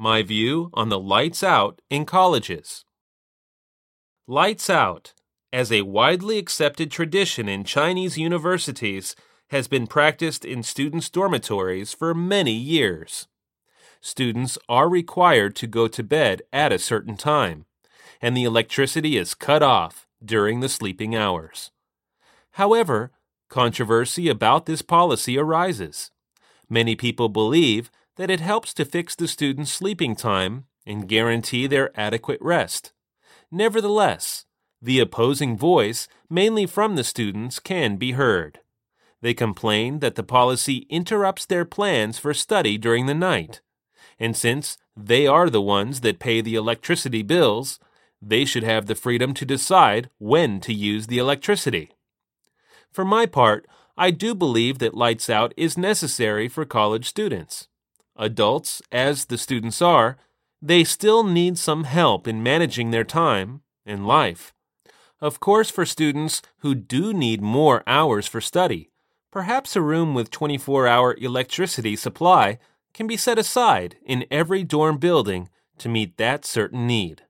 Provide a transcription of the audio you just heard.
my view on the lights out in colleges. Lights out, as a widely accepted tradition in Chinese universities, has been practiced in students' dormitories for many years. Students are required to go to bed at a certain time, and the electricity is cut off during the sleeping hours. However, controversy about this policy arises. Many people believe that it helps to fix the students' sleeping time and guarantee their adequate rest. Nevertheless, the opposing voice, mainly from the students, can be heard. They complain that the policy interrupts their plans for study during the night, and since they are the ones that pay the electricity bills, they should have the freedom to decide when to use the electricity. For my part, I do believe that lights out is necessary for college students. Adults, as the students are, they still need some help in managing their time and life. Of course, for students who do need more hours for study, perhaps a room with 24-hour electricity supply can be set aside in every dorm building to meet that certain need.